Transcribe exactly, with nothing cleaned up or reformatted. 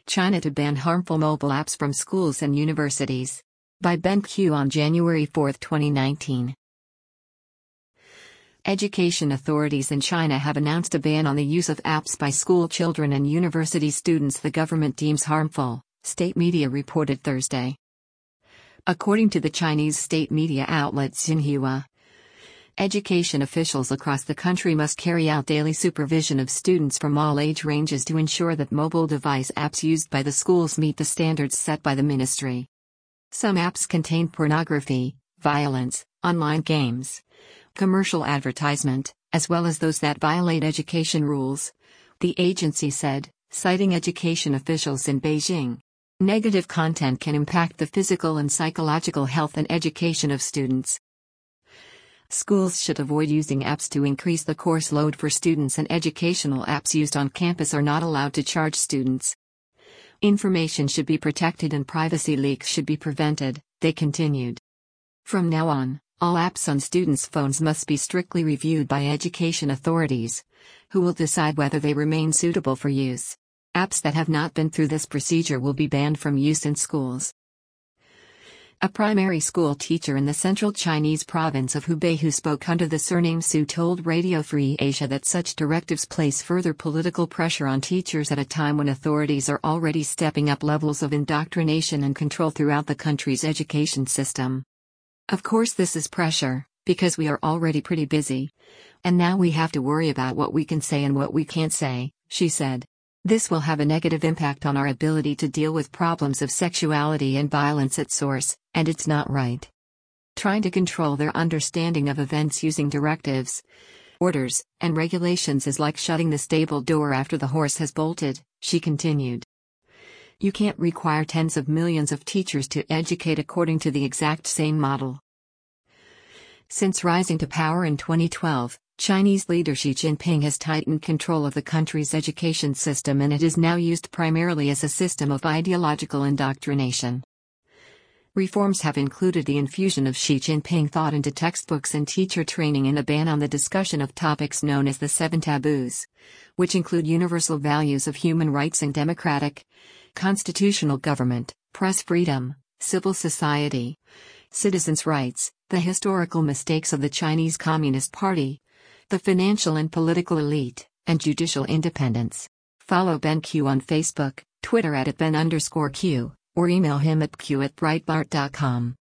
China to ban harmful mobile apps from schools and universities. By Ben Q on January fourth, twenty nineteen. Education authorities in China have announced a ban on the use of apps by school children and university students the government deems harmful, state media reported Thursday. According to the Chinese state media outlet Xinhua, education officials across the country must carry out daily supervision of students from all age ranges to ensure that mobile device apps used by the schools meet the standards set by the ministry. Some apps contain pornography, violence, online games, commercial advertisement, as well as those that violate education rules, the agency said, citing education officials in Beijing. Negative content can impact the physical and psychological health and education of students. Schools should avoid using apps to increase the course load for students, and educational apps used on campus are not allowed to charge students. Information should be protected and privacy leaks should be prevented, they continued. From now on, all apps on students' phones must be strictly reviewed by education authorities, who will decide whether they remain suitable for use. Apps that have not been through this procedure will be banned from use in schools. A primary school teacher in the central Chinese province of Hubei who spoke under the surname Su told Radio Free Asia that such directives place further political pressure on teachers at a time when authorities are already stepping up levels of indoctrination and control throughout the country's education system. Of course, this is pressure, because we are already pretty busy. And now we have to worry about what we can say and what we can't say, she said. This will have a negative impact on our ability to deal with problems of sexuality and violence at source, and it's not right. Trying to control their understanding of events using directives, orders, and regulations is like shutting the stable door after the horse has bolted, she continued. You can't require tens of millions of teachers to educate according to the exact same model. Since rising to power in twenty twelve, Chinese leader Xi Jinping has tightened control of the country's education system, and it is now used primarily as a system of ideological indoctrination. Reforms have included the infusion of Xi Jinping thought into textbooks and teacher training, and a ban on the discussion of topics known as the Seven Taboos, which include universal values of human rights and democratic, constitutional government, press freedom, civil society, citizens' rights, the historical mistakes of the Chinese Communist Party, the financial and political elite, and judicial independence. Follow Ben Q on Facebook, Twitter at Ben underscore Q, or email him at q at breitbart dot com.